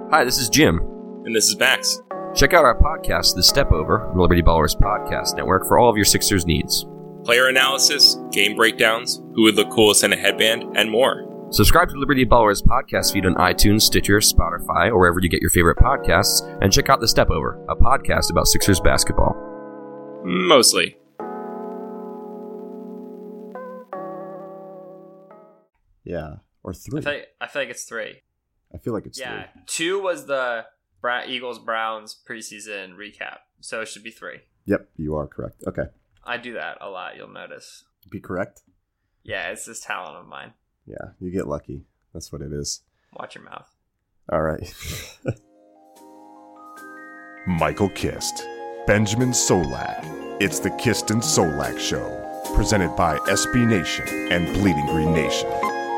Hi, this is Jim. And this is Max. Check out our podcast, The Step Over, the Liberty Ballers Podcast Network, for all of your Sixers needs. Player analysis, game breakdowns, who would look coolest in a headband, and more. Subscribe to Liberty Ballers podcast feed on iTunes, Stitcher, Spotify, or wherever you get your favorite podcasts, and check out The Step Over, a podcast about Sixers basketball. Mostly. Yeah, or 3. I feel like it's 3. I feel like it's 3. 2 was the Eagles-Browns preseason recap, so it should be 3. Yep, you are correct. Okay. I do that a lot, you'll notice. Be correct? Yeah, it's this talent of mine. Yeah, you get lucky. That's what it is. Watch your mouth. All right. Michael Kist, Benjamin Solak. It's the Kist and Solak Show, presented by SB Nation and Bleeding Green Nation.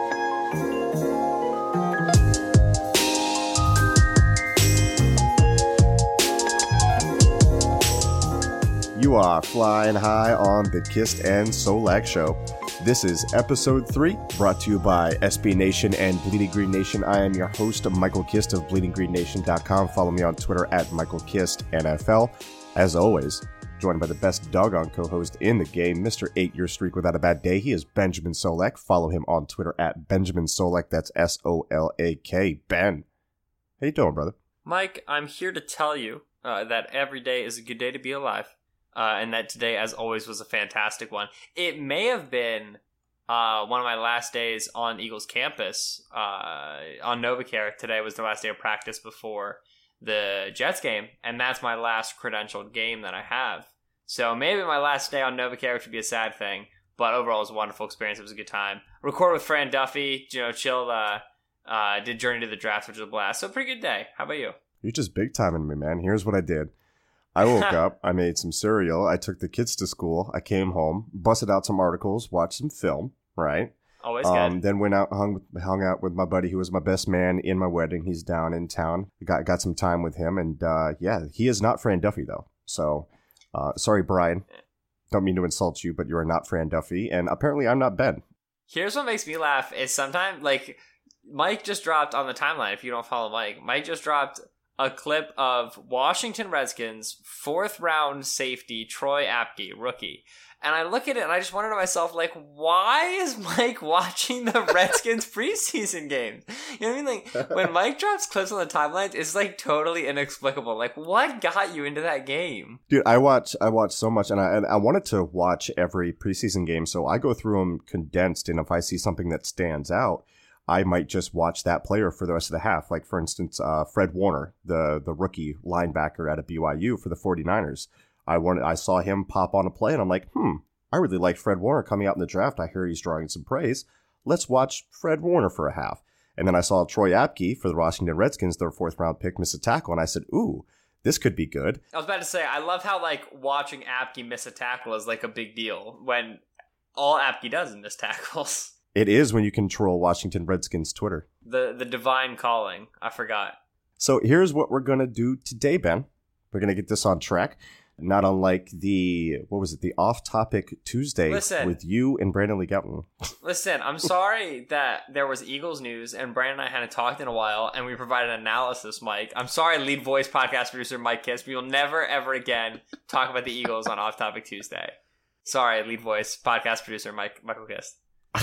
You are flying high on the Kist and Solak Show. This is episode 3, brought to you by SB Nation and Bleeding Green Nation. I am your host, Michael Kist of BleedingGreenNation.com. Follow me on Twitter at MichaelKistNFL. As always, joined by the best doggone co-host in the game, Mr. 8-year streak without a bad day. He is Benjamin Solak. Follow him on Twitter at Benjamin Solak. That's S-O-L-A-K. Ben, how you doing, brother? Mike, I'm here to tell you that every day is a good day to be alive. And that today, as always, was a fantastic one. It may have been one of my last days on Eagles campus on Novacare. Today was the last day of practice before the Jets game, and that's my last credentialed game that I have. So maybe my last day on Novacare, which would be a sad thing, but overall it was a wonderful experience. It was a good time. Recorded with Fran Duffy, chilled, did Journey to the Draft, which was a blast. So pretty good day. How about you? You're just big timing me, man. Here's what I did. I woke up, I made some cereal, I took the kids to school, I came home, busted out some articles, watched some film, right? Always good. Then went out, hung out with my buddy who was my best man in my wedding. He's down in town. Got some time with him, and he is not Fran Duffy though. So, sorry, Brian. Don't mean to insult you, but you are not Fran Duffy, and apparently I'm not Ben. Here's what makes me laugh is sometimes, like, Mike just dropped on the timeline, if you don't follow Mike just dropped a clip of Washington Redskins 4th round safety Troy Apke, rookie. And I look at it and I just wonder to myself, like, why is Mike watching the Redskins preseason games? You know what I mean? Like, when Mike drops clips on the timelines, it's like totally inexplicable. Like, what got you into that game? Dude, I watch so much, and I wanted to watch every preseason game, so I go through them condensed, and if I see something that stands out, I might just watch that player for the rest of the half. Like, for instance, Fred Warner, the rookie linebacker out of BYU for the 49ers. I saw him pop on a play, and I'm like, I really liked Fred Warner coming out in the draft. I hear he's drawing some praise. Let's watch Fred Warner for a half. And then I saw Troy Apke for the Washington Redskins, their 4th round pick, miss a tackle, and I said, ooh, this could be good. I was about to say, I love how, like, watching Apke miss a tackle is, like, a big deal when all Apke does is miss tackles. It is when you control Washington Redskins Twitter. The divine calling. I forgot. So here's what we're going to do today, Ben. We're going to get this on track. Not unlike the Off-Topic Tuesday with you and Brandon Lee Gowton. Listen, I'm sorry that there was Eagles news and Brandon and I hadn't talked in a while and we provided analysis, Mike. I'm sorry, lead voice podcast producer Mike Kiss. We will never, ever again talk about the Eagles on Off-Topic Tuesday. Sorry, lead voice podcast producer Michael Kiss.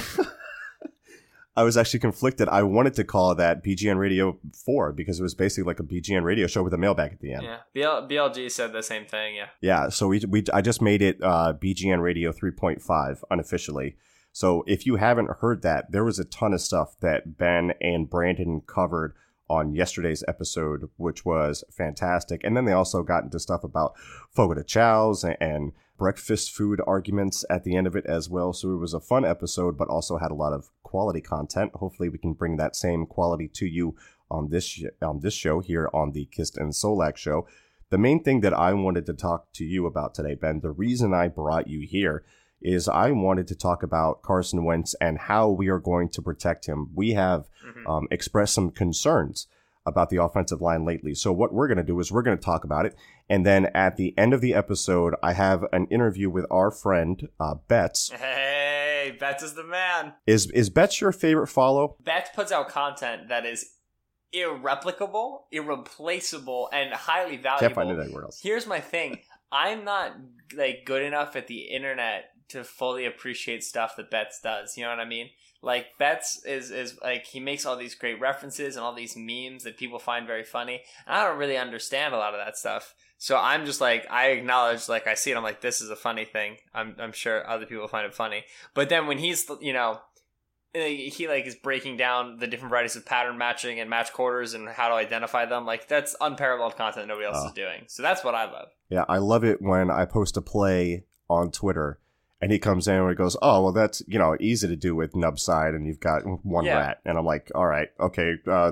I was actually conflicted. I wanted to call that BGN Radio 4 because it was basically like a BGN radio show with a mailbag at the end. Yeah, BLG said the same thing, yeah. Yeah, so I just made it BGN Radio 3.5 unofficially. So if you haven't heard that, there was a ton of stuff that Ben and Brandon covered on yesterday's episode, which was fantastic. And then they also got into stuff about Fogo de Chão's and breakfast food arguments at the end of it as well. So it was a fun episode, but also had a lot of quality content. Hopefully we can bring that same quality to you on this show here on the Kist and Solak Show. The main thing that I wanted to talk to you about today, Ben, the reason I brought you here is I wanted to talk about Carson Wentz and how we are going to protect him. We have expressed some concerns about the offensive line lately. So what we're going to do is we're going to talk about it. And then at the end of the episode, I have an interview with our friend, Betts. Hey, Betts is the man. Is Betts your favorite follow? Betts puts out content that is irreplicable, irreplaceable, and highly valuable. Can't find it anywhere else. Here's my thing. I'm not like good enough at the internet to fully appreciate stuff that Betts does. You know what I mean? Like Betts is like, he makes all these great references and all these memes that people find very funny. And I don't really understand a lot of that stuff. So I'm just like, I acknowledge, like I see it, I'm like, this is a funny thing. I'm sure other people find it funny. But then when he's, you know, he like is breaking down the different varieties of pattern matching and match quarters and how to identify them, like that's unparalleled content nobody else is doing. So that's what I love. Yeah, I love it when I post a play on Twitter and he comes in and he goes, oh, well, that's, you know, easy to do with nub side and you've got one rat. And I'm like, all right, okay,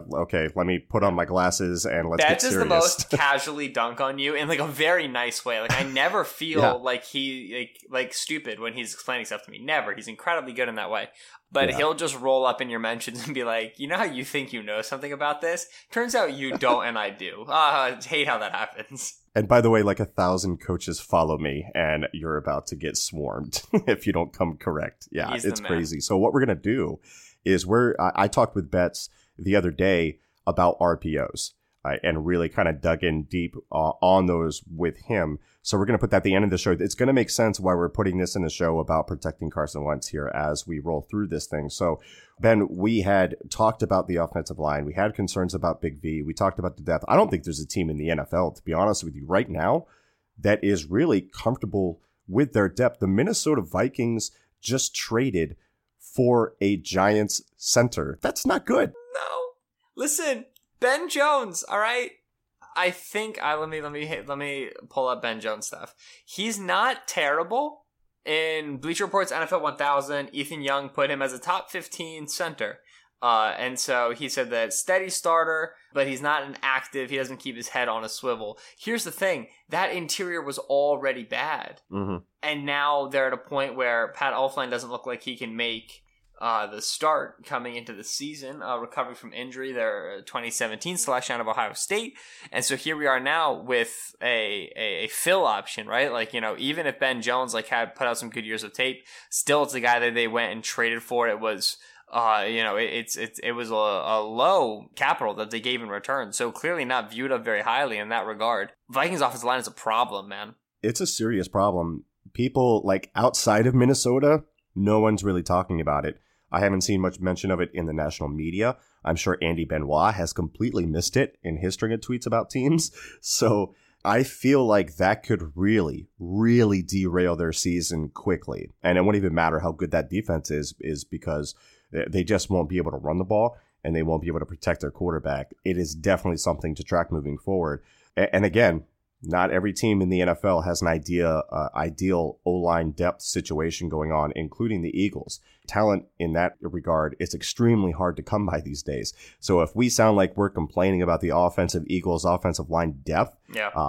let me put on my glasses and let's get serious. That's just the most casually dunk on you in like a very nice way. Like I never feel like he like stupid when he's explaining stuff to me. Never. He's incredibly good in that way. But he'll just roll up in your mentions and be like, you know how you think you know something about this? Turns out you don't and I do. I hate how that happens. And by the way, like 1,000 coaches follow me and you're about to get swarmed if you don't come correct. Yeah, it's crazy. So what we're going to do is I talked with Betts the other day about RPOs and really kind of dug in deep on those with him. So we're going to put that at the end of the show. It's going to make sense why we're putting this in the show about protecting Carson Wentz here as we roll through this thing. So, Ben, we had talked about the offensive line. We had concerns about Big V. We talked about the depth. I don't think there's a team in the NFL, to be honest with you, right now that is really comfortable with their depth. The Minnesota Vikings just traded for a Giants center. That's not good. No. Listen, Ben Jones, all right? I think let me pull up Ben Jones stuff. He's not terrible. In Bleacher Report's NFL 1000, Ethan Young put him as a top 15 center. And so he said that steady starter, but he's not an active. He doesn't keep his head on a swivel. Here's the thing. That interior was already bad. Mm-hmm. And now they're at a point where Pat Elflein doesn't look like he can make the start coming into the season, recovery from injury, their 2017 selection out of Ohio State. And so here we are now with a fill option, right? Like, you know, even if Ben Jones like had put out some good years of tape, still it's the guy that they went and traded for. It was, you know, it was a low capital that they gave in return. So clearly not viewed up very highly in that regard. Vikings offensive line is a problem, man. It's a serious problem. People like outside of Minnesota, no one's really talking about it. I haven't seen much mention of it in the national media. I'm sure Andy Benoit has completely missed it in his string of tweets about teams. So I feel like that could really, really derail their season quickly. And it won't even matter how good that defense is because they just won't be able to run the ball and they won't be able to protect their quarterback. It is definitely something to track moving forward. And again, not every team in the NFL has an ideal O-line depth situation going on, including the Eagles. Talent in that regard is extremely hard to come by these days. So if we sound like we're complaining about the Eagles offensive line depth,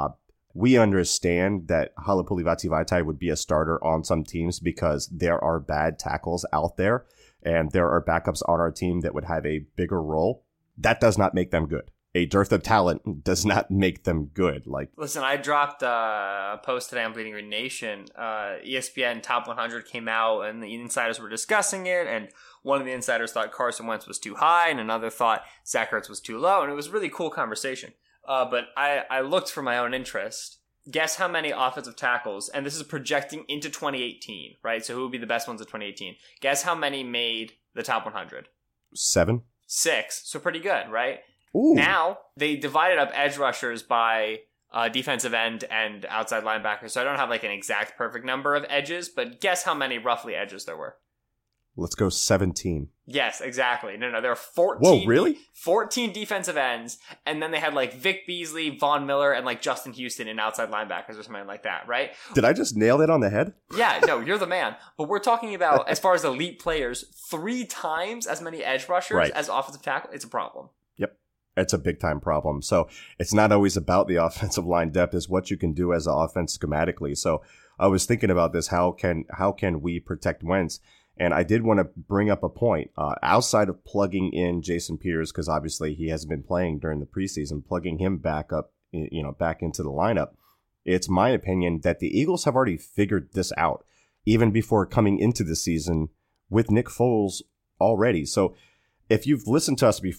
we understand that Halapoulivaati Vaitai would be a starter on some teams because there are bad tackles out there and there are backups on our team that would have a bigger role. That does not make them good. A dearth of talent does not make them good. Like, listen, I dropped a post today on Bleeding Green Nation. ESPN Top 100 came out, and the insiders were discussing it. And one of the insiders thought Carson Wentz was too high, and another thought Zach Ertz was too low. And it was a really cool conversation. But I looked for my own interest. Guess how many offensive tackles, and this is projecting into 2018, right? So who would be the best ones in 2018? Guess how many made the Top 100? 7? 6. So pretty good, right? Ooh. Now, they divided up edge rushers by defensive end and outside linebackers. So I don't have like an exact perfect number of edges, but guess how many roughly edges there were? Let's go 17. Yes, exactly. No, there are 14. Whoa, really? 14 defensive ends, and then they had like Vic Beasley, Von Miller, and like Justin Houston in outside linebackers or something like that, right? Did I just nail it on the head? Yeah, no, you're the man. But we're talking about, as far as elite players, 3 times as many edge rushers as offensive tackle. It's a problem. It's a big time problem. So it's not always about the offensive line depth, it's what you can do as an offense schematically. So I was thinking about this. How can we protect Wentz? And I did want to bring up a point outside of plugging in Jason Peters, because obviously he hasn't been playing during the preseason, plugging him back into the lineup. It's my opinion that the Eagles have already figured this out even before coming into the season with Nick Foles already. So if you've listened to us before,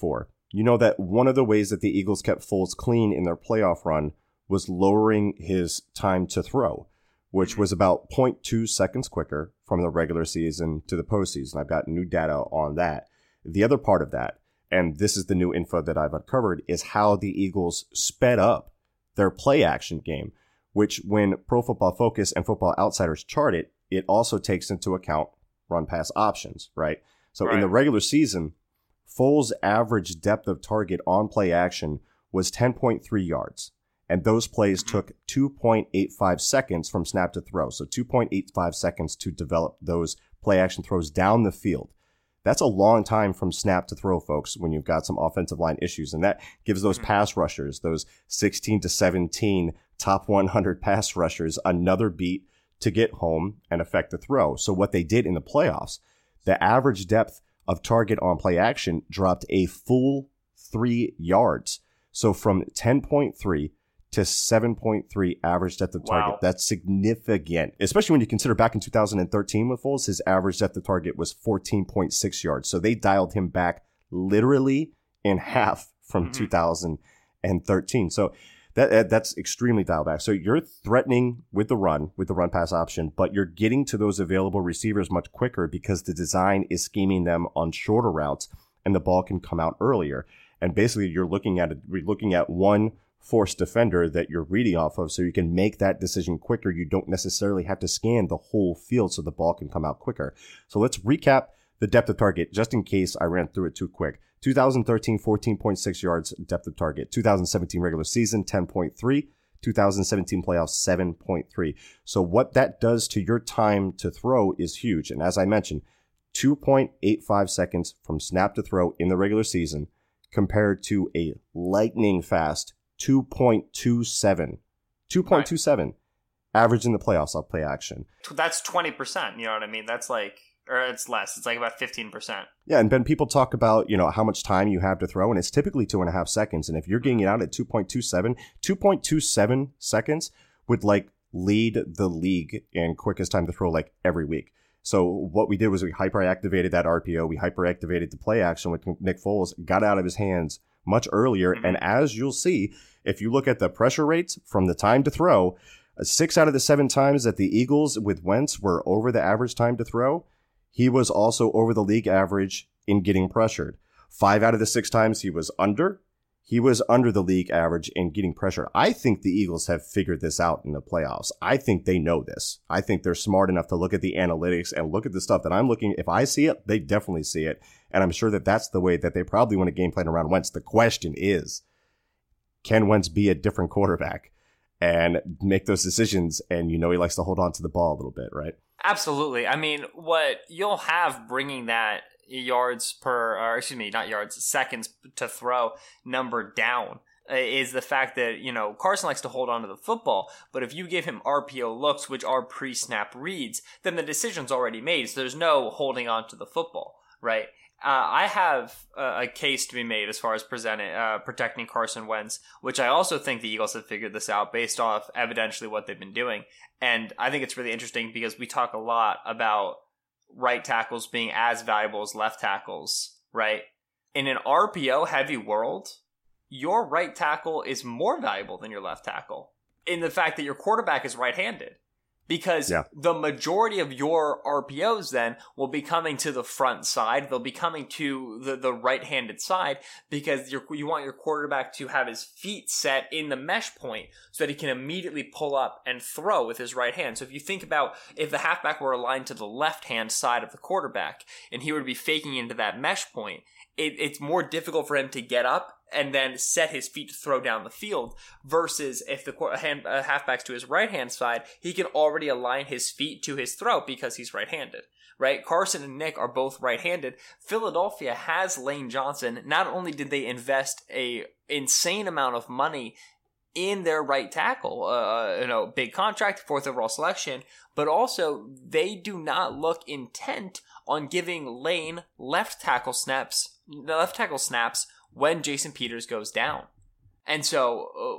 You know that one of the ways that the Eagles kept Foles clean in their playoff run was lowering his time to throw, which was about 0.2 seconds quicker from the regular season to the postseason. I've got new data on that. The other part of that, and this is the new info that I've uncovered, is how the Eagles sped up their play action game, which when Pro Football Focus and Football Outsiders chart it, it also takes into account run pass options, right? So in the regular season, Foles' average depth of target on play action was 10.3 yards. And those plays took 2.85 seconds from snap to throw. So 2.85 seconds to develop those play action throws down the field. That's a long time from snap to throw, folks, when you've got some offensive line issues. And that gives those pass rushers, those 16 to 17 top 100 pass rushers, another beat to get home and affect the throw. So what they did in the playoffs, the average depth of target on play action dropped a full 3 yards. So from 10.3 to 7.3 average depth of target. Wow. That's significant, especially when you consider back in 2013 with Foles, his average depth of target was 14.6 yards. So they dialed him back literally in half from 2013. So that's extremely dialed back. So you're threatening with the run pass option, but you're getting to those available receivers much quicker because the design is scheming them on shorter routes and the ball can come out earlier. And basically we're looking at one forced defender that you're reading off of, so you can make that decision quicker. You don't necessarily have to scan the whole field so the ball can come out quicker. So let's recap the depth of target, just in case I ran through it too quick. 2013, 14.6 yards depth of target. 2017 regular season, 10.3. 2017 playoffs, 7.3. So what that does to your time to throw is huge. And as I mentioned, 2.85 seconds from snap to throw in the regular season compared to a lightning fast 2.27 average in the playoffs on play action. That's 20%, you know what I mean? That's like, or it's less. It's like about 15%. Yeah, and Ben, people talk about, how much time you have to throw, and it's typically 2.5 seconds. And if you're getting it out at 2.27 seconds would lead the league in quickest time to throw every week. So what we did was we hyperactivated that RPO. We hyperactivated the play action with Nick Foles, got out of his hands much earlier. And as you'll see, if you look at the pressure rates from the time to throw, 6 out of the 7 times that the Eagles with Wentz were over the average time to throw, he was also over the league average in getting pressured. 5 out of the 6 times he was under the league average in getting pressure. I think the Eagles have figured this out in the playoffs. I think they know this. I think they're smart enough to look at the analytics and look at the stuff that I'm looking. If I see it, they definitely see it. And I'm sure that that's the way that they probably want to game plan around Wentz. The question is, can Wentz be a different quarterback and make those decisions? And he likes to hold on to the ball a little bit, right? Absolutely. I mean, what you'll have bringing that seconds to throw number down is the fact that, Carson likes to hold on to the football, but if you give him RPO looks, which are pre-snap reads, then the decision's already made, so there's no holding on to the football, right? I have a case to be made as far as protecting Carson Wentz, which I also think the Eagles have figured this out based off evidentially what they've been doing. And I think it's really interesting because we talk a lot about right tackles being as valuable as left tackles, right? In an RPO heavy world, your right tackle is more valuable than your left tackle in the fact that your quarterback is right-handed. Because the majority of your RPOs then will be coming to the front side. They'll be coming to the right-handed side because you want your quarterback to have his feet set in the mesh point so that he can immediately pull up and throw with his right hand. So if you think about if the halfback were aligned to the left-hand side of the quarterback and he would be faking into that mesh point, it's more difficult for him to get up and then set his feet to throw down the field versus if the halfback's to his right-hand side, he can already align his feet to his throw because he's right-handed, right? Carson and Nick are both right-handed. Philadelphia has Lane Johnson. Not only did they invest a insane amount of money in their right tackle, big contract, 4th overall selection, but also they do not look intent on giving Lane left tackle snaps when Jason Peters goes down. And so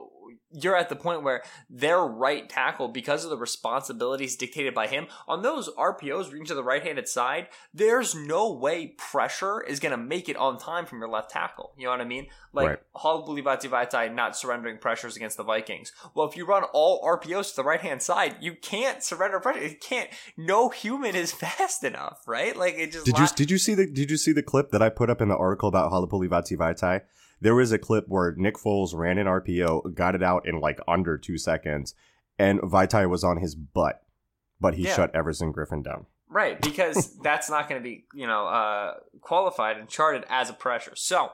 you're at the point where their right tackle, because of the responsibilities dictated by him, on those RPOs reaching to the right-handed side, there's no way pressure is going to make it on time from your left tackle. You know what I mean? Like, Right. Halapoulivaati Vaitai not surrendering pressures against the Vikings. Well, if you run all RPOs to the right-hand side, you can't surrender pressure. You can't. No human is fast enough, right? Like, it just... Did you see the clip that I put up in the article about Halapoulivaati Vaitai? There was a clip where Nick Foles ran an RPO, got it out in like under 2 seconds, and Vaitai was on his butt, but he shut Everson Griffin down. Right, because that's not going to be, qualified and charted as a pressure. So,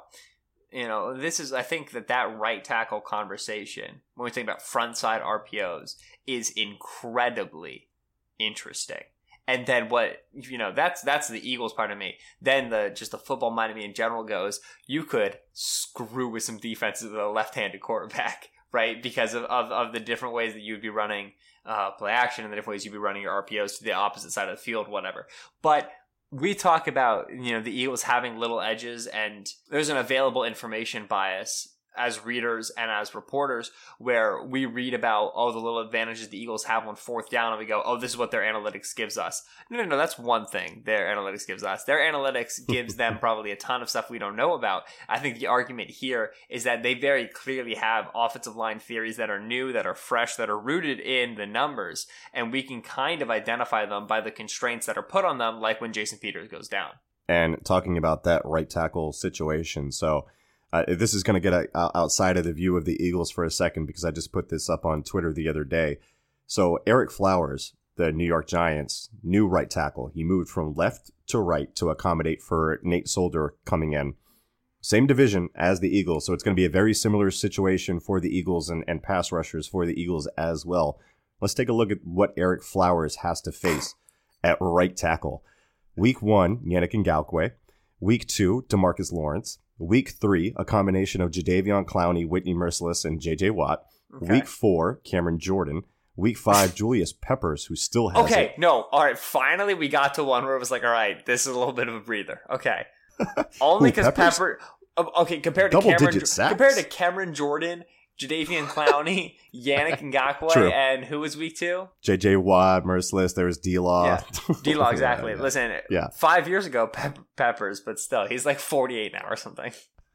this is, I think that right tackle conversation, when we think about front side RPOs, is incredibly interesting. And then that's the Eagles part of me. Then the football mind of me in general goes, you could screw with some defenses with a left-handed quarterback, right? Because of the different ways that you'd be running play action and the different ways you'd be running your RPOs to the opposite side of the field, whatever. But we talk about, the Eagles having little edges, and there's an available information bias as readers and as reporters, where we read about, the little advantages the Eagles have on fourth down, and we go, this is what their analytics gives us. No, that's one thing their analytics gives us. Their analytics gives them probably a ton of stuff we don't know about. I think the argument here is that they very clearly have offensive line theories that are new, that are fresh, that are rooted in the numbers, and we can kind of identify them by the constraints that are put on them, like when Jason Peters goes down. And talking about that right tackle situation, so this is going to get outside of the view of the Eagles for a second, because I just put this up on Twitter the other day. So Eric Flowers, the New York Giants' new right tackle, he moved from left to right to accommodate for Nate Solder coming in. Same division as the Eagles, so it's going to be a very similar situation for the Eagles and pass rushers for the Eagles as well. Let's take a look at what Eric Flowers has to face at right tackle. Week 1, Yannick Ngakoue. Week 2, DeMarcus Lawrence. Week 3, a combination of Jadeveon Clowney, Whitney Merciless, and J.J. Watt. Okay. Week 4, Cameron Jordan. Week 5, Julius Peppers, who still has it. No, all right, finally we got to one where it was like, all right, this is a little bit of a breather. Okay. Only because Pepper... Okay, compared to Cameron Jordan, Jadeveon Clowney, Yannick Ngakoue, and who was week 2? J.J. Watt, Merciless, there was D-Law. Yeah, D-Law, exactly. Yeah. Listen, 5 years ago, Peppers, but still, he's like 48 now or something.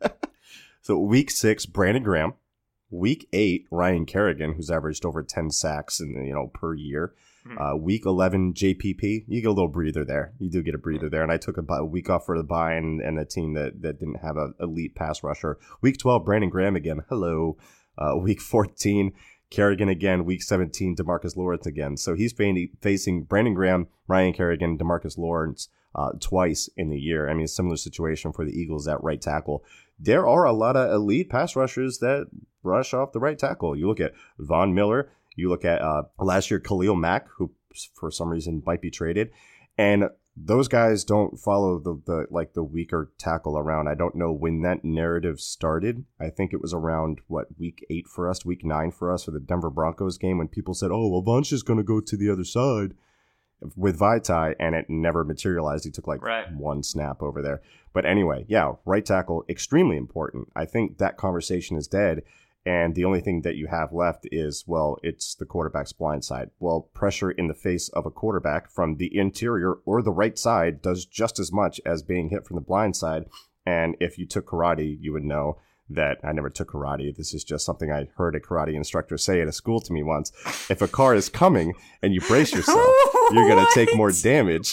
So week 6, Brandon Graham. Week 8, Ryan Kerrigan, who's averaged over 10 sacks per year. Mm-hmm. Week 11, JPP. You get a little breather there. You do get a breather there. And I took a week off for the bye and a team that didn't have an elite pass rusher. Week 12, Brandon Graham again. Hello. Week 14, Kerrigan again. Week 17, DeMarcus Lawrence again. So he's facing Brandon Graham, Ryan Kerrigan, DeMarcus Lawrence twice in the year. I mean, a similar situation for the Eagles at right tackle. There are a lot of elite pass rushers that rush off the right tackle. You look at Von Miller. You look at last year, Khalil Mack, who for some reason might be traded. And those guys don't follow the weaker tackle around. I don't know when that narrative started. I think it was around, week 8 for us, week 9 for us for the Denver Broncos game, when people said, Von's just going to go to the other side with Vaitai, and it never materialized. He took one snap over there. But anyway, right tackle, extremely important. I think that conversation is dead. And the only thing that you have left is, it's the quarterback's blind side. Well, pressure in the face of a quarterback from the interior or the right side does just as much as being hit from the blind side. And if you took karate, you would know that I never took karate. This is just something I heard a karate instructor say at a school to me once. If a car is coming and you brace yourself, you're going to take more damage.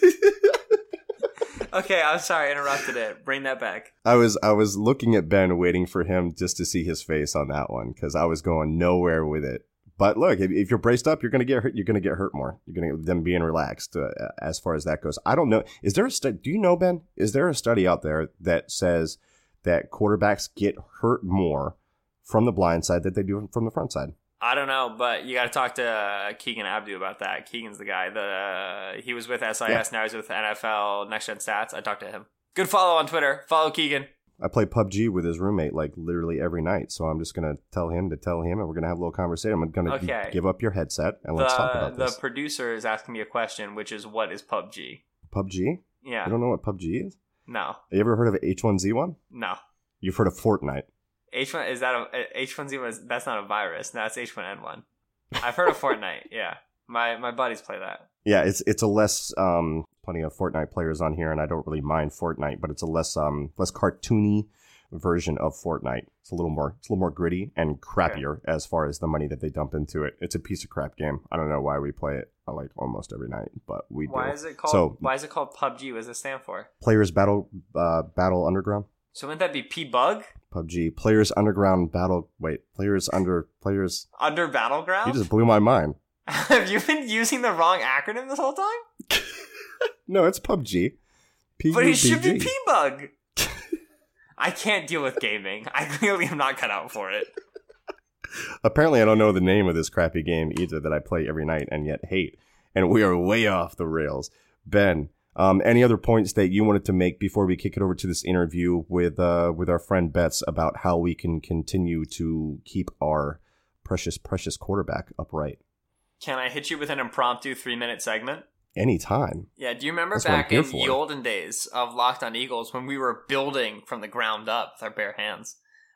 Okay, I'm sorry, I interrupted it. Bring that back. I was looking at Ben, waiting for him just to see his face on that one, because I was going nowhere with it. But look, if you're braced up, you're going to get hurt. You're going to get hurt more. You're going to get them being relaxed as far as that goes. I don't know. Is there a study? Do you know, Ben? Is there a study out there that says that quarterbacks get hurt more from the blind side than they do from the front side? I don't know, but you got to talk to Keegan Abdu about that. Keegan's the guy. He was with SIS, now he's with NFL Next Gen Stats. I talked to him. Good follow on Twitter. Follow Keegan. I play PUBG with his roommate literally every night, so I'm just going to tell him, and we're going to have a little conversation. I'm going to give up your headset, and let's talk about this. The producer is asking me a question, which is, what is PUBG? PUBG? Yeah. You don't know what PUBG is? No. You ever heard of H1Z1? No. You've heard of Fortnite? H1 is that H1Z1? That's not a virus. No, it's H1N1. I've heard of Fortnite. Yeah, my buddies play that. Yeah, it's a less plenty of Fortnite players on here, and I don't really mind Fortnite, but it's a less cartoony version of Fortnite. It's a little more gritty and crappier as far as the money that they dump into it. It's a piece of crap game. I don't know why we play it like almost every night, but we do. Why is it called PUBG? What does it stand for? Players Battle Underground. So wouldn't that be P-Bug? PUBG. Players Underground Battle. Wait, Players Under Battleground? You just blew my mind. Have you been using the wrong acronym this whole time? No, it's PUBG. But it should be P-Bug. I can't deal with gaming. I clearly am not cut out for it. Apparently, I don't know the name of this crappy game either that I play every night and yet hate. And we are way off the rails. Ben, any other points that you wanted to make before we kick it over to this interview with our friend Betts about how we can continue to keep our precious quarterback upright? Can I hit you with an impromptu 3-minute segment? Anytime. Yeah, do you remember back in the olden days of Locked on Eagles when we were building from the ground up with our bare hands?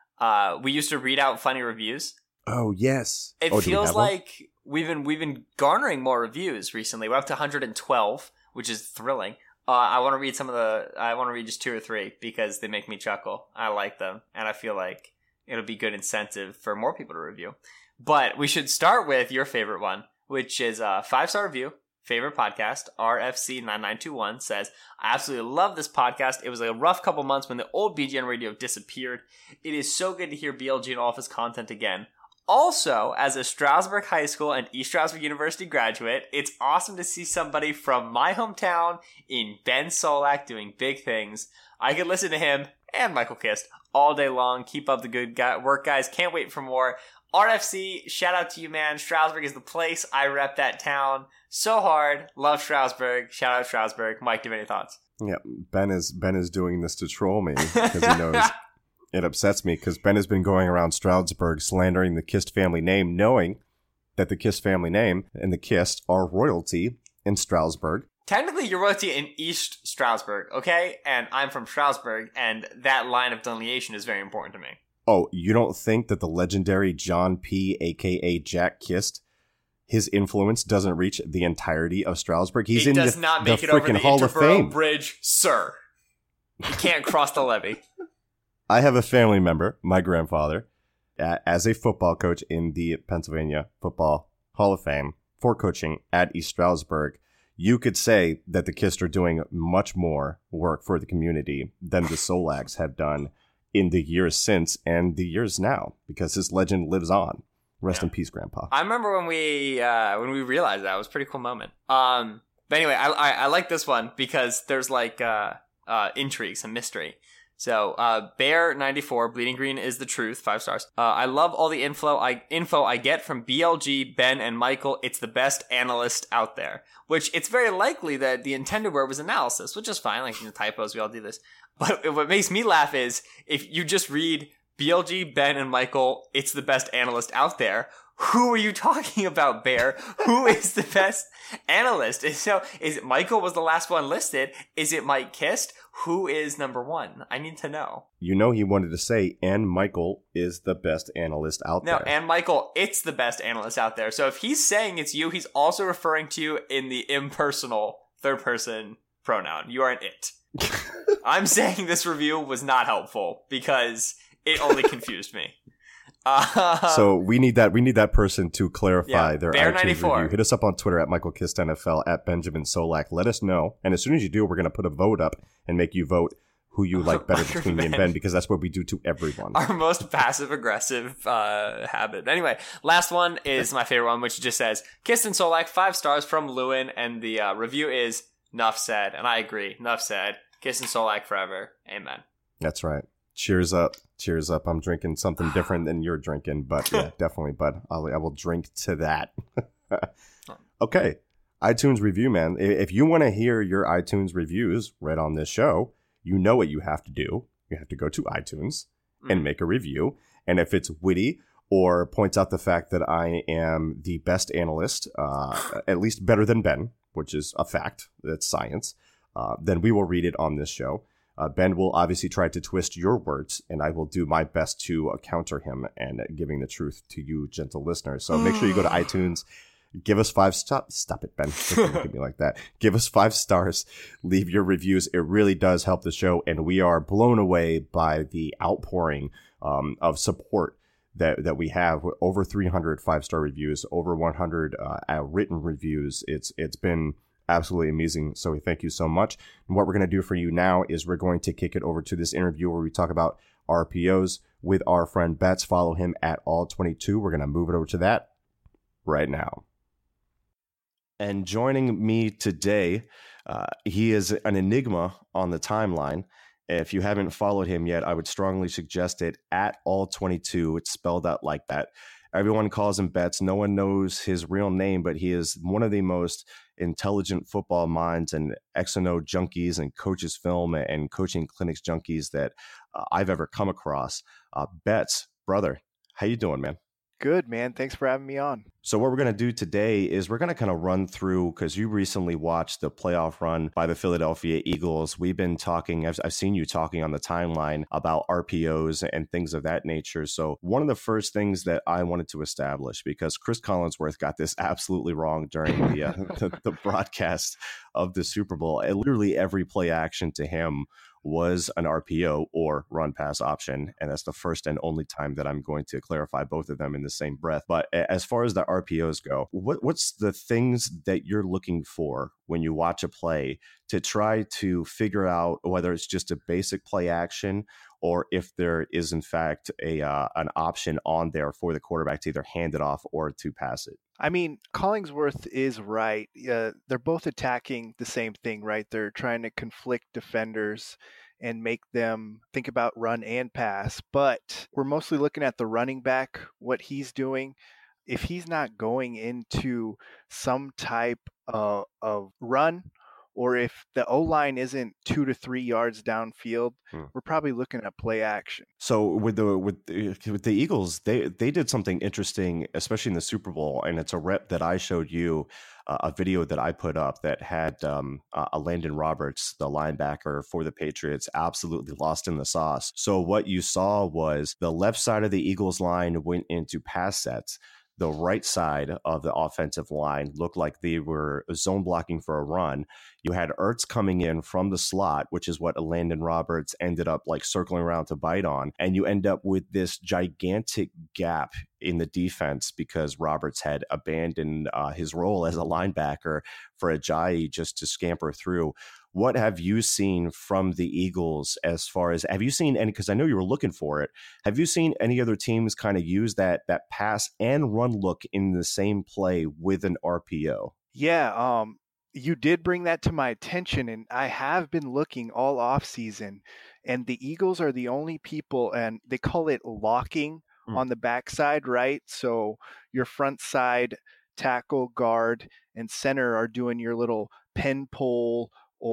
We used to read out funny reviews. Oh, yes. It feels like we've been garnering more reviews recently. We're up to 112, which is thrilling. I want to read just 2 or 3 because they make me chuckle. I like them, and I feel like it'll be good incentive for more people to review. But we should start with your favorite one, which is a 5-star review. Favorite podcast, RFC9921 says, I absolutely love this podcast. It was a rough couple months when the old BGN radio disappeared. It is so good to hear BLG and all of his content again. Also, as a Stroudsburg High School and East Stroudsburg University graduate, it's awesome to see somebody from my hometown in Ben Solak doing big things. I could listen to him and Michael Kist all day long. Keep up the good work, guys. Can't wait for more. RFC, shout out to you, man. Stroudsburg is the place. I rep that town so hard. Love Stroudsburg. Shout out Stroudsburg. Mike, do you have any thoughts? Yeah, Ben is doing this to troll me because he knows it upsets me because Ben has been going around Stroudsburg slandering the Kist family name, knowing that the Kist family name and the Kist are royalty in Stroudsburg. Technically, you're royalty in East Stroudsburg, okay? And I'm from Stroudsburg, and that line of delineation is very important to me. Oh, you don't think that the legendary John P., a.k.a. Jack Kist, his influence doesn't reach the entirety of Stroudsburg? He's in the freaking Hall of Fame. Bridge, sir. You can't cross the levee. I have a family member, my grandfather, as a football coach in the Pennsylvania Football Hall of Fame for coaching at East Stroudsburg. You could say that the Kist are doing much more work for the community than the Solaks have done in the years since and the years now, because his legend lives on. Rest in peace, Grandpa. I remember when we realized that. It was a pretty cool moment. But anyway, I like this one because there's like intrigues and mystery. So Bear94, Bleeding Green is the truth, 5 stars. I love all the info I get from BLG, Ben, and Michael. It's the best analyst out there. Which it's very likely that the intended word was analysis, which is fine. Like typos, we all do this. But what makes me laugh is if you just read BLG, Ben, and Michael, it's the best analyst out there. Who are you talking about, Bear? Who is the best analyst? So is it Michael was the last one listed? Is it Mike Kist? Who is number 1? I need to know. You know he wanted to say, and Michael is the best analyst out there. No, and Michael, it's the best analyst out there. So if he's saying it's you, he's also referring to you in the impersonal third-person pronoun. You aren't it. I'm saying this review was not helpful because it only confused me. So we need that person to clarify their Bear iTunes 94. review. Hit us up on Twitter at Michael Kist NFL, at Benjamin Solak. Let us know. And as soon as you do, we're going to put a vote up and make you vote who you like better between me and Ben, because that's what we do to everyone. Our most passive-aggressive habit. Anyway, last one is my favorite one, which just says, Kist and Solak, 5 stars from Lewin, and the review is Nuff said, and I agree. Nuff said. Kist and Solak forever. Amen. That's right. Cheers up. Cheers up. I'm drinking something different than you're drinking, but yeah, definitely, bud. I will drink to that. Okay. iTunes review, man. If you want to hear your iTunes reviews read on this show, you know what you have to do. You have to go to iTunes and make a review. And if it's witty or points out the fact that I am the best analyst, at least better than Ben, which is a fact, that's science, then we will read it on this show. Ben will obviously try to twist your words, and I will do my best to counter him and giving the truth to you, gentle listeners. So make sure you go to iTunes, give us 5 stars. Stop it, Ben. Don't look at me like that. Give us 5 stars. Leave your reviews. It really does help the show, and we are blown away by the outpouring of support that we have. Over 300 5-star reviews, over 100 written reviews. It's been absolutely amazing. So we thank you so much. And what we're going to do for you now is we're going to kick it over to this interview where we talk about RPOs with our friend Betts. Follow him at All22. We're going to move it over to that right now. And joining me today, he is an enigma on the timeline. If you haven't followed him yet, I would strongly suggest it at All22. It's spelled out like that. Everyone calls him Betts. No one knows his real name, but he is one of the most intelligent football minds and X&O junkies and coaches film and coaching clinics junkies that I've ever come across. Betts, brother, how you doing, man? Good, man. Thanks for having me on. So what we're going to do today is we're going to kind of run through, because you recently watched the playoff run by the Philadelphia Eagles. We've been talking, I've seen you talking on the timeline about RPOs and things of that nature. So one of the first things that I wanted to establish, because Chris Collinsworth got this absolutely wrong during the broadcast of the Super Bowl, and literally every play action to him was an RPO or run pass option. And that's the first and only time that I'm going to clarify both of them in the same breath. But as far as the RPOs go, what's the things that you're looking for when you watch a play to try to figure out whether it's just a basic play action or if there is in fact an option on there for the quarterback to either hand it off or to pass it? I mean, Collinsworth is right. They're both attacking the same thing, right? They're trying to conflict defenders and make them think about run and pass. But we're mostly looking at the running back, what he's doing. If he's not going into some type of run, or if the O-line isn't 2 to 3 yards downfield, we're probably looking at play action. So with the Eagles, they did something interesting, especially in the Super Bowl, and it's a rep that I showed you, a video that I put up that had a Landon Roberts, the linebacker for the Patriots, absolutely lost in the sauce. So what you saw was the left side of the Eagles line went into pass sets. The right side of the offensive line looked like they were zone blocking for a run. You had Ertz coming in from the slot, which is what Landon Roberts ended up like circling around to bite on. And you end up with this gigantic gap in the defense because Roberts had abandoned his role as a linebacker for Ajayi just to scamper through. What have you seen from the Eagles as far as, have you seen any, because I know you were looking for it, have you seen any other teams kind of use that pass and run look in the same play with an RPO? Yeah, you did bring that to my attention, and I have been looking all off season, and the Eagles are the only people, and they call it locking on the backside, right? So your front side tackle, guard, and center are doing your little pen pull,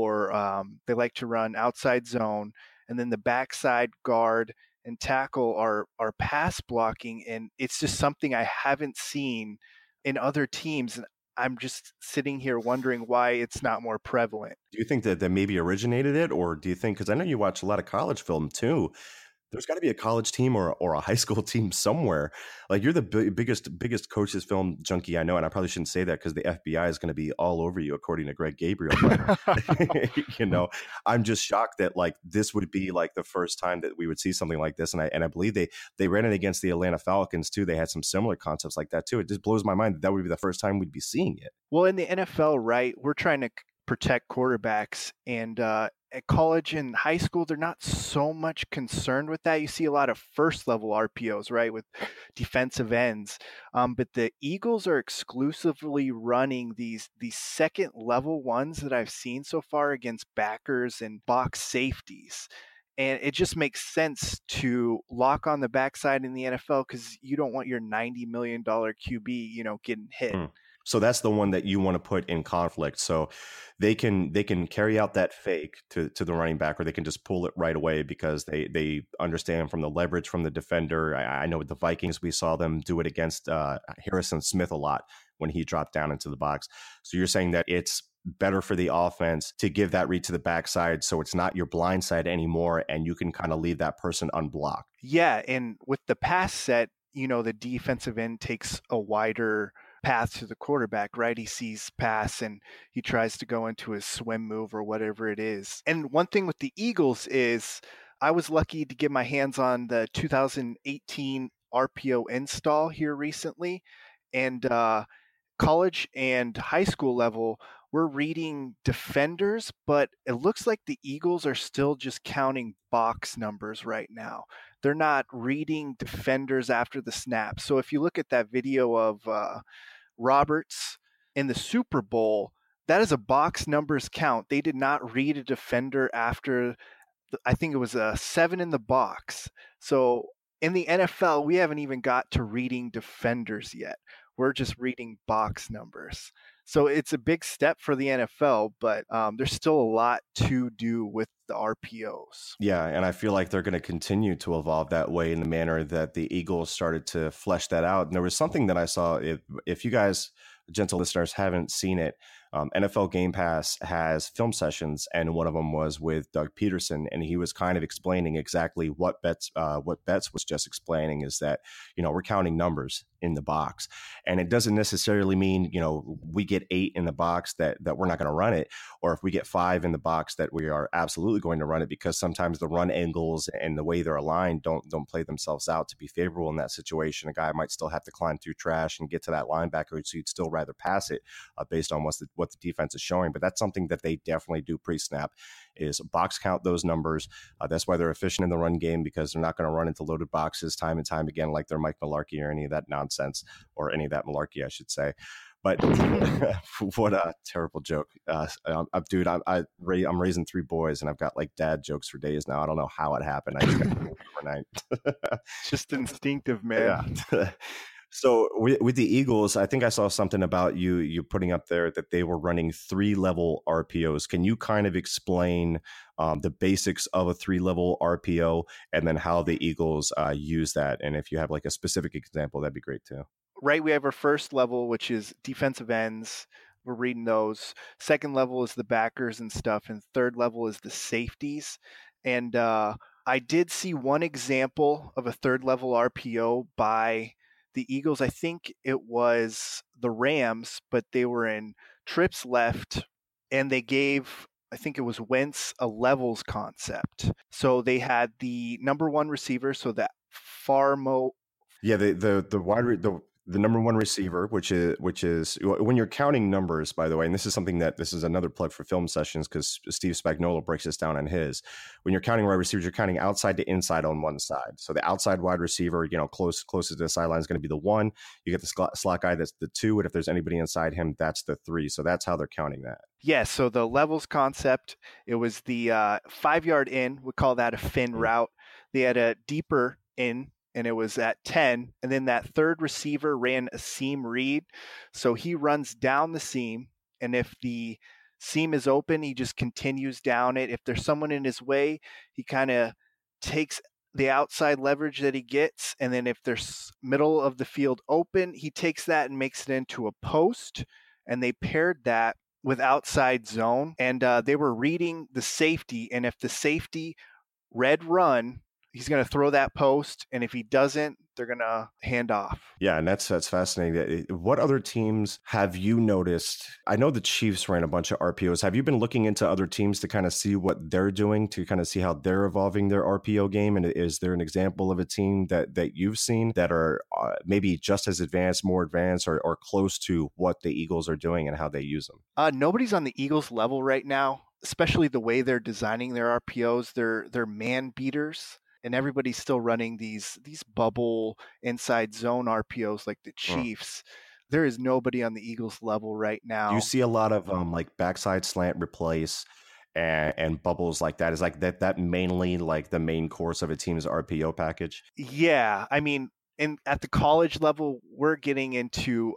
or they like to run outside zone, and then the backside guard and tackle are pass blocking, and it's just something I haven't seen in other teams, and I'm just sitting here wondering why it's not more prevalent. Do you think that maybe originated it, or do you think, because I know you watch a lot of college film too, there's got to be a college team or a high school team somewhere. Like, you're the biggest coaches film junkie I know, and I probably shouldn't say that because the FBI is going to be all over you, according to Greg Gabriel. You know, I'm just shocked that like this would be like the first time that we would see something like this, and I believe they ran it against the Atlanta Falcons too. They had some similar concepts like that too. It just blows my mind that would be the first time we'd be seeing it. Well, in the NFL, right, we're trying to protect quarterbacks, and at college and high school, they're not so much concerned with that. You see a lot of first level RPOs, right, with defensive ends. But the Eagles are exclusively running these second level ones that I've seen so far against backers and box safeties. And it just makes sense to lock on the backside in the NFL because you don't want your $90 million QB, getting hit. So that's the one that you want to put in conflict. So they can carry out that fake to the running back, or they can just pull it right away because they understand from the leverage from the defender. I know with the Vikings, we saw them do it against Harrison Smith a lot when he dropped down into the box. So you're saying that it's better for the offense to give that read to the backside so it's not your blind side anymore and you can kind of leave that person unblocked. Yeah, and with the pass set, the defensive end takes a wider path to the quarterback, right? He sees pass and he tries to go into his swim move or whatever it is. And one thing with the Eagles is I was lucky to get my hands on the 2018 RPO install here recently. And college and high school level, we're reading defenders, but it looks like the Eagles are still just counting box numbers right now. They're not reading defenders after the snap. So if you look at that video of Roberts in the Super Bowl, that is a box numbers count. They did not read a defender after, I think it was a 7 in the box. So in the NFL, we haven't even got to reading defenders yet. We're just reading box numbers. So it's a big step for the NFL, but there's still a lot to do with the RPOs. Yeah, and I feel like they're going to continue to evolve that way in the manner that the Eagles started to flesh that out. And there was something that I saw, if you guys, gentle listeners, haven't seen it, NFL Game Pass has film sessions, and one of them was with Doug Peterson, and he was kind of explaining exactly what Betts was just explaining, is that, we're counting numbers in the box, and it doesn't necessarily mean, we get 8 in the box that we're not going to run it, or if we get 5 in the box that we are absolutely going to run it, because sometimes the run angles and the way they're aligned don't play themselves out to be favorable in that situation. A guy might still have to climb through trash and get to that linebacker, so you'd still rather pass it based on what the defense is showing. But that's something that they definitely do pre-snap, is box count those numbers. That's why they're efficient in the run game, because they're not going to run into loaded boxes time and time again like they're Mike Mularkey or any of that nonsense, or any of that malarkey, I should say. But what a terrible joke. Dude, I'm raising 3 boys and I've got like dad jokes for days now. I don't know how it happened. I just got it overnight. Just instinctive, man. Yeah. So with the Eagles, I think I saw something about you putting up there that they were running 3-level RPOs. Can you kind of explain the basics of a 3-level RPO and then how the Eagles use that? And if you have like a specific example, that'd be great too. Right, we have our first level, which is defensive ends. We're reading those. Second level is the backers and stuff, and third level is the safeties. And I did see one example of a third level RPO by the Eagles. I think it was the Rams, but they were in trips left, and they gave, I think it was Wentz, a levels concept. So they had the number 1 receiver, so that the number 1 receiver, which is when you're counting numbers, by the way, and this is another plug for film sessions, because Steve Spagnuolo breaks this down on his. When you're counting wide receivers, you're counting outside to inside on one side. So the outside wide receiver, closest to the sideline is going to be the 1. You get the slot guy, that's the 2, and if there's anybody inside him, that's the 3. So that's how they're counting that. Yeah, so the levels concept, it was the 5-yard in, we call that a fin route. They had a deeper in, and it was at 10, and then that third receiver ran a seam read. So he runs down the seam, and if the seam is open, he just continues down it. If there's someone in his way, he kind of takes the outside leverage that he gets, and then if there's middle of the field open, he takes that and makes it into a post, and they paired that with outside zone, and they were reading the safety, and if the safety read run, he's going to throw that post, and if he doesn't, they're going to hand off. Yeah, and that's fascinating. What other teams have you noticed? I know the Chiefs ran a bunch of RPOs. Have you been looking into other teams to kind of see what they're doing, to kind of see how they're evolving their RPO game? And is there an example of a team that you've seen that are maybe just as advanced, more advanced, or close to what the Eagles are doing and how they use them? Nobody's on the Eagles level right now, especially the way they're designing their RPOs. They're man beaters. And everybody's still running these bubble inside zone RPOs like the Chiefs. There is nobody on the Eagles level right now. You see a lot of like backside slant replace and bubbles like that. Is like that mainly like the main course of a team's RPO package? Yeah, I mean, at the college level, we're getting into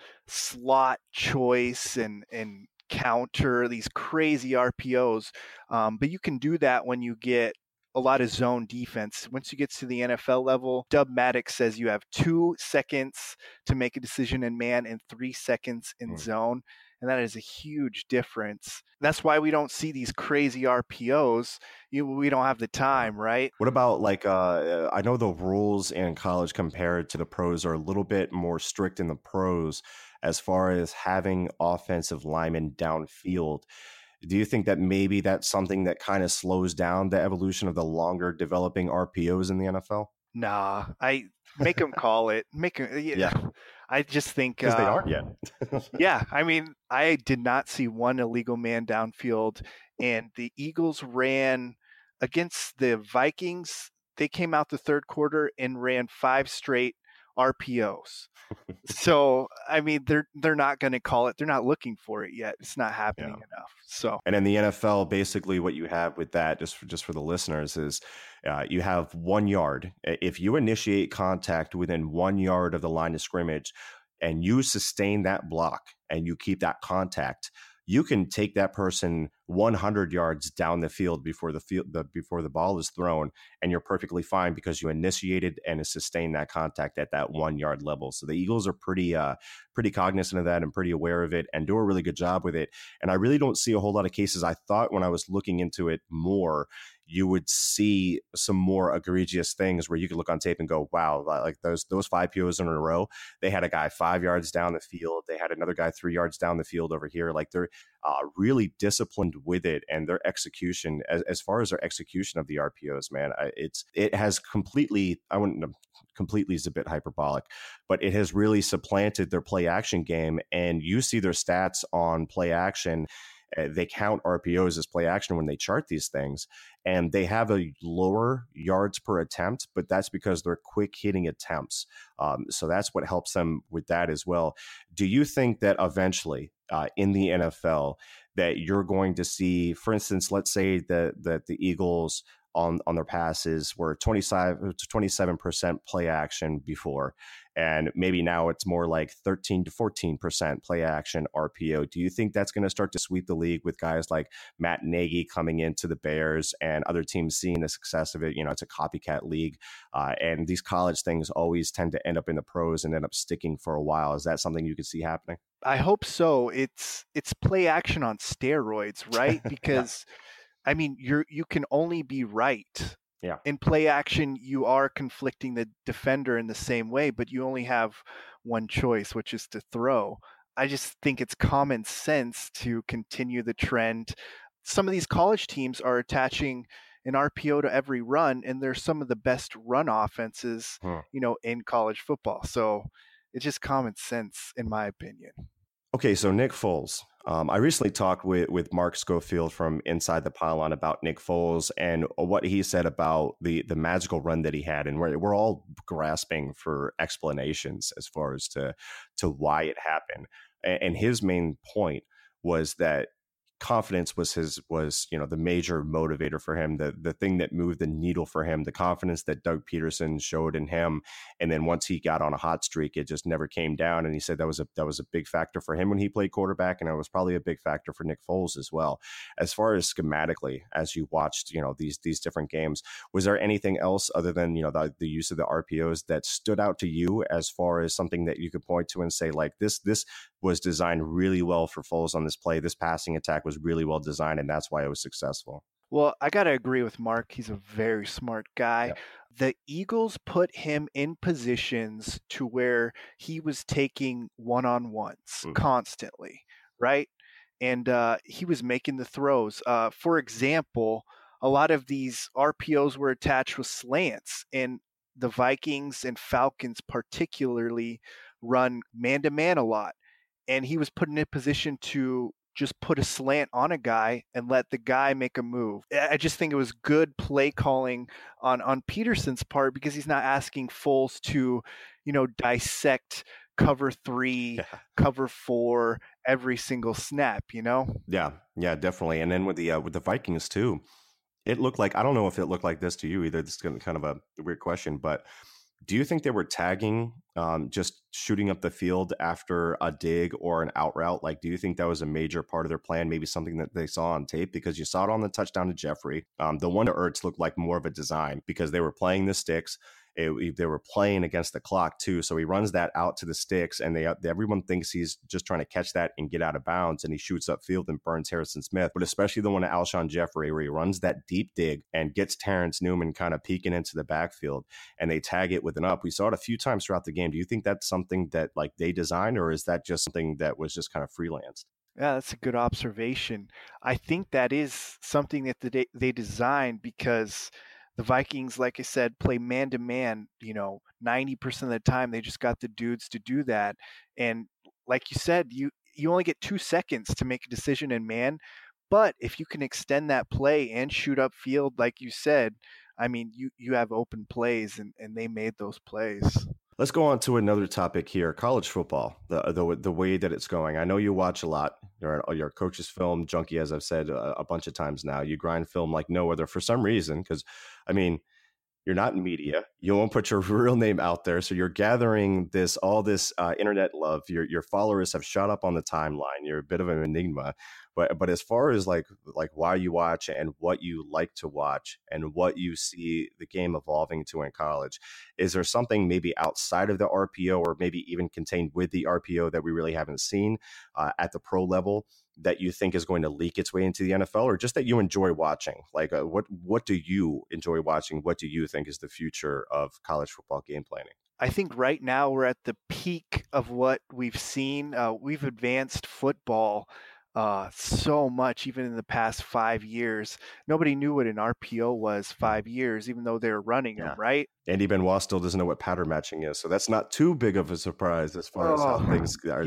slot choice and counter, these crazy RPOs. But you can do that when you get a lot of zone defense. Once you get to the NFL level, Dub Maddox says you have 2 seconds to make a decision in man and 3 seconds in zone. and that is a huge difference. That's why we don't see these crazy RPOs. We don't have the time, right? What about like I know the rules in college compared to the pros are a little bit more strict in the pros as far as having offensive linemen downfield. Do you think that maybe that's something that kind of slows down the evolution of the longer developing RPOs in the NFL? Nah, I make them call it. Yeah. I just think because they aren't yet. Yeah, I mean, I did not see one illegal man downfield, and the Eagles ran against the Vikings. They came out the third quarter and ran 5 straight RPOs. So, I mean, they're not going to call it. They're not looking for it yet. It's not happening enough. So, and in the NFL, basically what you have with that, just for the listeners, is you have 1 yard. If you initiate contact within 1 yard of the line of scrimmage and you sustain that block and you keep that contact, you can take that person 100 yards down the field before the ball is thrown, and you're perfectly fine because you initiated and sustained that contact at that 1 yard level. So the Eagles are pretty cognizant of that and pretty aware of it and do a really good job with it. And I really don't see a whole lot of cases. I thought when I was looking into it more, you would see some more egregious things where you could look on tape and go, wow, like those 5 POs in a row, they had a guy 5 yards down the field. They had another guy 3 yards down the field over here. Like they're really disciplined with it, and their execution, as far as their execution of the RPOs, man, it has completely, I wouldn't, completely is a bit hyperbolic, but it has really supplanted their play action game. And you see their stats on play action. They count RPOs as play action when they chart these things, and they have a lower yards per attempt, but that's because they're quick hitting attempts. So that's what helps them with that as well. Do you think that eventually in the NFL that you're going to see, for instance, let's say that the Eagles on their passes were 27% play action before, and maybe now it's more like 13 to 14% play action RPO. Do you think that's going to start to sweep the league with guys like Matt Nagy coming into the Bears and other teams seeing the success of it? You know, it's a copycat league, and these college things always tend to end up in the pros and end up sticking for a while. Is that something you could see happening? I hope so. It's play action on steroids, right? Because I mean, you can only be right. Yeah. In play action, you are conflicting the defender in the same way, but you only have one choice, which is to throw. I just think it's common sense to continue the trend. Some of these college teams are attaching an RPO to every run, and they're some of the best run offenses, in college football. So it's just common sense, in my opinion. Okay, so Nick Foles. I recently talked with Mark Schofield from Inside the Pylon about Nick Foles and what he said about the magical run that he had, and we're all grasping for explanations as far as to why it happened. And his main point was that confidence was the major motivator for him, the thing that moved the needle for him, the confidence that Doug Peterson showed in him. And then once he got on a hot streak, it just never came down. And he said that was a big factor for him when he played quarterback, and it was probably a big factor for Nick Foles as well. As far as schematically, as you watched, these different games, was there anything else other than the use of the RPOs that stood out to you as far as something that you could point to and say, like, this was designed really well for Foles on this play. This passing attack was really well designed, and that's why it was successful? Well, I got to agree with Mark. He's a very smart guy. Yep. The Eagles put him in positions to where he was taking one-on-ones constantly, right? And he was making the throws. For example, a lot of these RPOs were attached with slants, and the Vikings and Falcons particularly run man-to-man a lot. And he was put in a position to just put a slant on a guy and let the guy make a move. I just think it was good play calling on Peterson's part, because he's not asking Foles to, dissect cover 3, cover 4 every single snap, Yeah, definitely. And then with the Vikings too, it looked like, I don't know if it looked like this to you either. This is kind of a weird question, but do you think they were tagging, just shooting up the field after a dig or an out route? Like, do you think that was a major part of their plan? Maybe something that they saw on tape, because you saw it on the touchdown to Jeffrey. The one to Ertz looked like more of a design because they were playing the sticks They were playing against the clock too, so he runs that out to the sticks, and everyone thinks he's just trying to catch that and get out of bounds, and he shoots upfield and burns Harrison Smith. But especially the one to Alshon Jeffrey, where he runs that deep dig and gets Terrence Newman kind of peeking into the backfield, and they tag it with an up. We saw it a few times throughout the game. Do you think that's something that like they designed, or is that just something that was just kind of freelanced? Yeah, that's a good observation. I think that is something that they designed because the Vikings, like I said, play man-to-man, 90% of the time. They just got the dudes to do that. And like you said, you only get 2 seconds to make a decision in man. But if you can extend that play and shoot upfield, like you said, I mean, you have open plays, and they made those plays. Let's go on to another topic here, college football, the way that it's going. I know you watch a lot. You're a coach's film junkie, as I've said a bunch of times now. You grind film like no other for some reason because, I mean, you're not in media. You won't put your real name out there. So you're gathering all this internet love. Your followers have shot up on the timeline. You're a bit of an enigma. But as far as like why you watch and what you like to watch and what you see the game evolving to in college, is there something maybe outside of the RPO or maybe even contained with the RPO that we really haven't seen at the pro level that you think is going to leak its way into the NFL, or just that you enjoy watching? Like what do you enjoy watching? What do you think is the future of college football game planning? I think right now we're at the peak of what we've seen. We've advanced football so much, even in the past 5 years. Nobody knew what an RPO was 5 years, even though they were running them, right? Andy Benoit still doesn't know what pattern matching is, so that's not too big of a surprise as far as how things are.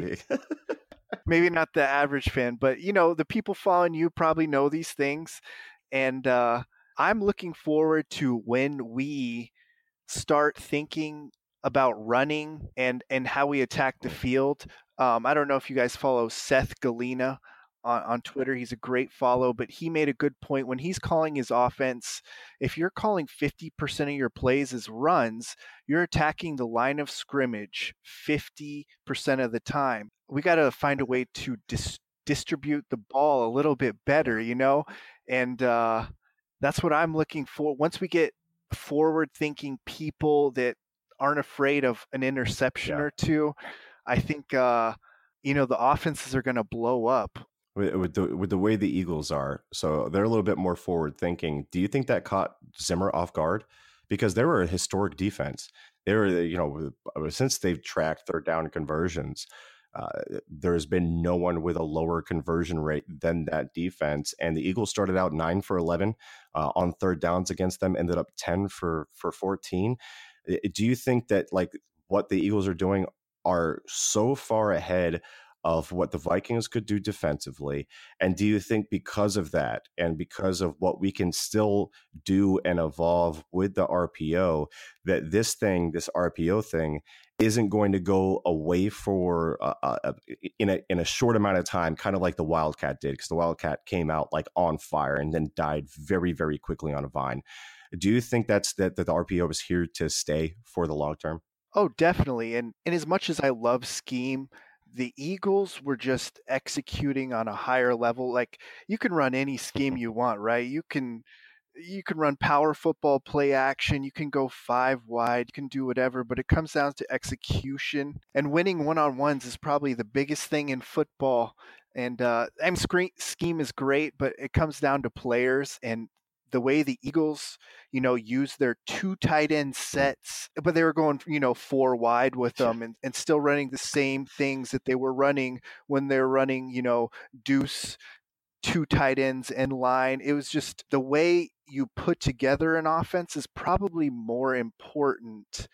Maybe not the average fan, but the people following you probably know these things. And I'm looking forward to when we start thinking about running and how we attack the field. I don't know if you guys follow Seth Galina on Twitter. He's a great follow, but he made a good point when he's calling his offense. If you're calling 50% of your plays as runs, you're attacking the line of scrimmage 50% of the time. We got to find a way to distribute the ball a little bit better, and that's what I'm looking for. Once we get forward-thinking people that aren't afraid of an interception or two, I think the offenses are going to blow up. With the way the Eagles are, so they're a little bit more forward thinking. Do you think that caught Zimmer off guard? Because they were a historic defense. They were, since they've tracked third down conversions, there's been no one with a lower conversion rate than that defense. And the Eagles started out 9 for 11 on third downs against them, ended up 10 for 14. Do you think that like what the Eagles are doing are so far ahead of what the Vikings could do defensively? And do you think because of that and because of what we can still do and evolve with the RPO, that this RPO thing isn't going to go away for in a short amount of time, kind of like the Wildcat did, because the Wildcat came out like on fire and then died very, very quickly on a vine. Do you think that the RPO is here to stay for the long term? Oh, definitely. And as much as I love scheme, the Eagles were just executing on a higher level. Like you can run any scheme you want, right? You can run power football, play action. You can go 5 wide. You can do whatever, but it comes down to execution. And winning one-on-ones is probably the biggest thing in football. And scheme is great, but it comes down to players and the way the Eagles, use their 2 tight end sets, but they were going, 4 wide with them and still running the same things that they were running when they're running, deuce, 2 tight ends in line. It was just the way you put together an offense is probably more important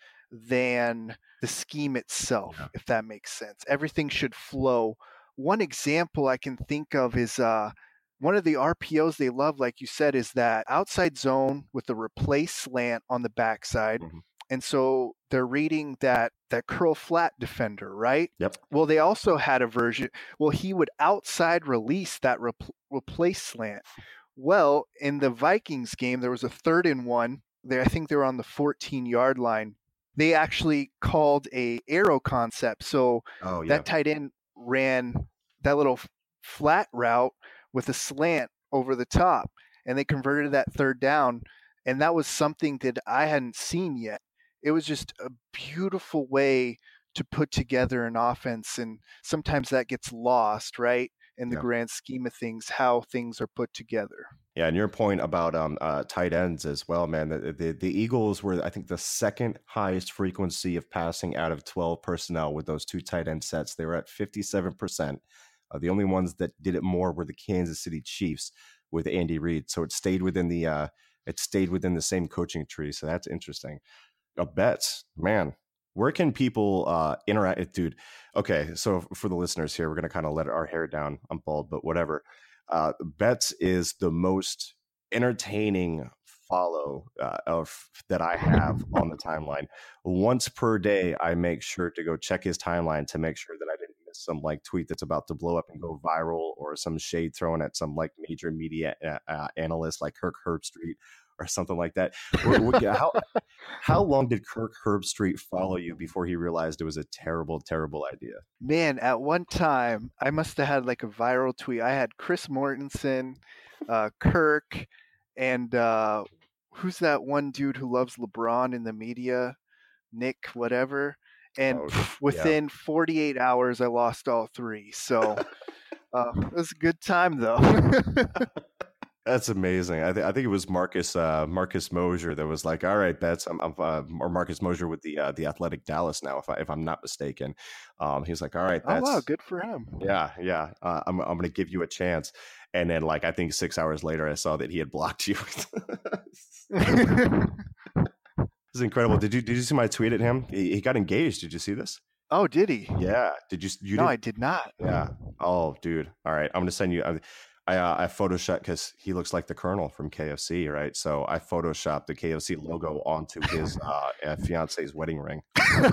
than the scheme itself, if that makes sense. Everything should flow. One example I can think of is one of the RPOs they love, like you said, is that outside zone with the replace slant on the backside. Mm-hmm. And so they're reading that curl flat defender, right? Yep. Well, they also had a version. Well, he would outside release that replace slant. Well, in the Vikings game, there was a 3rd and 1. I think they were on the 14-yard line. They actually called a arrow concept. So that tight end ran that little flat route with a slant over the top, and they converted that 3rd down. And that was something that I hadn't seen yet. it was just a beautiful way to put together an offense. And sometimes that gets lost, right? In the grand scheme of things, how things are put together. Yeah, and your point about tight ends as well, man. The Eagles were, I think, the second highest frequency of passing out of 12 personnel with those 2 tight end sets. They were at 57%. The only ones that did it more were the Kansas City Chiefs with Andy Reid. So it stayed within the same coaching tree. So that's interesting. Betts, man. Where can people interact, dude? Okay, so for the listeners here, we're going to kind of let our hair down. I'm bald, but whatever. Betts is the most entertaining follow that I have on the timeline. Once per day, I make sure to go check his timeline to make sure that I didn't miss some like tweet that's about to blow up and go viral, or some shade thrown at some like major media analyst like Kirk Herbstreit or something like that. How long did Kirk Herbstreit follow you before he realized it was a terrible, terrible idea? Man, at one time, I must have had like a viral tweet. I had Chris Mortensen, Kirk, and who's that one dude who loves LeBron in the media? Nick, whatever. And within 48 hours, I lost all 3. So it was a good time, though. That's amazing. I think it was Marcus Mosher that was like, "All right, Betts, or Marcus Mosher with the Athletic Dallas now, if I'm not mistaken." He's like, "All right, Betts." Oh wow, good for him. Yeah. I'm going to give you a chance. And then, like, I think 6 hours later, I saw that he had blocked you. This is incredible. Did you see my tweet at him? He got engaged. Did you see this? Oh, did he? Yeah. Did you? No, I did not. Yeah. Oh, dude. All right. I'm going to send you. I photoshopped, because he looks like the Colonel from KFC, right? So I photoshopped the KFC logo onto his fiance's wedding ring.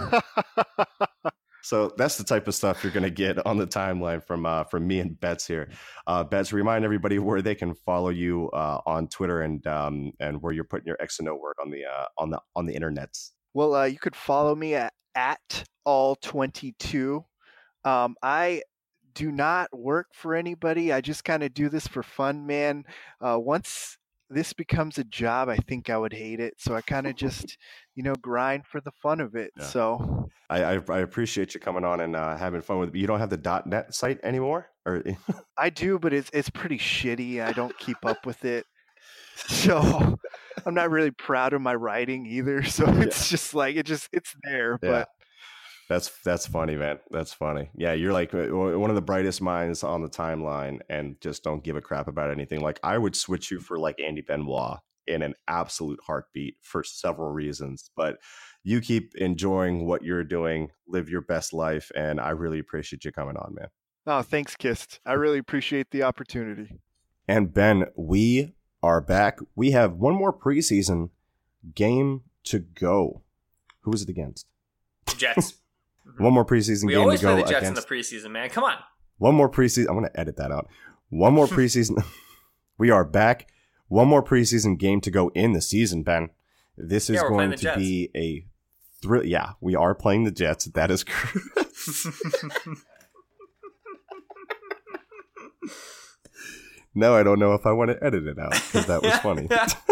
So that's the type of stuff you're going to get on the timeline from me and Betts here. Betts, remind everybody where they can follow you on Twitter and where you're putting your X and O work on the internets. Well, you could follow me at all22. I do not work for anybody. I just kind of do this for fun, man. Once this becomes a job, I think I would hate it. So I kind of just, grind for the fun of it. Yeah. So I appreciate you coming on and having fun with it. You don't have the .net site anymore? Or I do, but it's pretty shitty. I don't keep up with it. So I'm not really proud of my writing either. So it's just like, it's there, but That's funny, man. That's funny. Yeah, you're like one of the brightest minds on the timeline and just don't give a crap about anything. Like, I would switch you for like Andy Benoit in an absolute heartbeat for several reasons. But you keep enjoying what you're doing, live your best life, and I really appreciate you coming on, man. Oh, thanks, Kist. I really appreciate the opportunity. And Ben, we are back. We have one more preseason game to go. Who is it against? Jets. One more preseason game to go. We always play the Jets in the preseason, man. Come on. One more preseason. I'm going to edit that out. One more preseason. We are back. One more preseason game to go in the season, Ben. This is going to be a thrill. Yeah, we are playing the Jets. That is correct. No, I don't know if I want to edit it out because that was funny.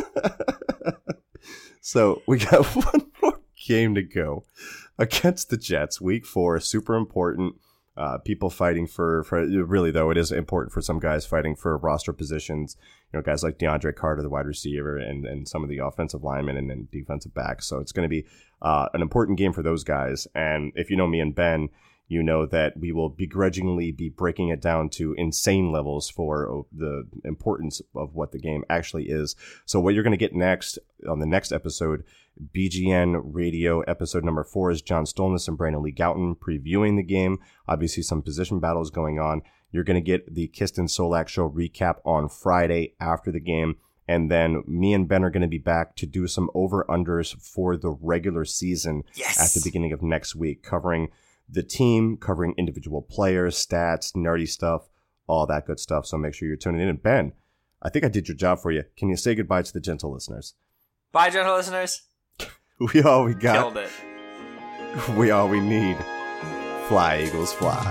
So we got one more game to go against the Jets, week 4, super important. People fighting for really, though, it is important for some guys fighting for roster positions. Guys like DeAndre Carter, the wide receiver, and some of the offensive linemen and defensive backs. So it's going to be an important game for those guys. And if you know me and Ben, you know that we will begrudgingly be breaking it down to insane levels for the importance of what the game actually is. So what you're going to get next on the next episode, BGN Radio episode number 4, is John Stolnis and Brandon Lee Gouton previewing the game. Obviously, some position battles going on. You're going to get the Kist and Solak Show recap on Friday after the game. And then me and Ben are going to be back to do some over-unders for the regular season at the beginning of next week, covering the team, covering individual players, stats, nerdy stuff, all that good stuff. So make sure you're tuning in. And Ben, I think I did your job for you. Can you say goodbye to the gentle listeners? Bye, gentle listeners. We all we got. Killed it. We all we need. Fly, Eagles, fly.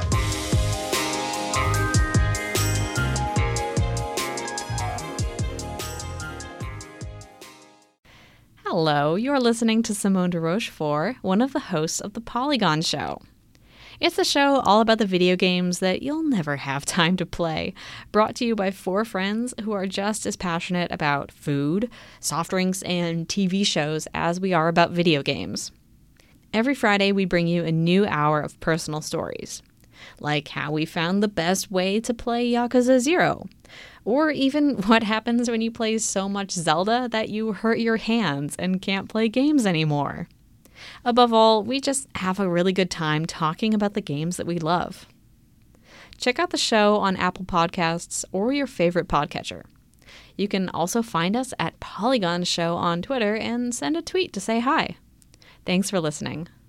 Hello, you're listening to Simone de Rochefort, one of the hosts of The Polygon Show. It's a show all about the video games that you'll never have time to play, brought to you by 4 friends who are just as passionate about food, soft drinks, and TV shows as we are about video games. Every Friday, we bring you a new hour of personal stories, like how we found the best way to play Yakuza 0, or even what happens when you play so much Zelda that you hurt your hands and can't play games anymore. Above all, we just have a really good time talking about the games that we love. Check out the show on Apple Podcasts or your favorite podcatcher. You can also find us at Polygon Show on Twitter and send a tweet to say hi. Thanks for listening.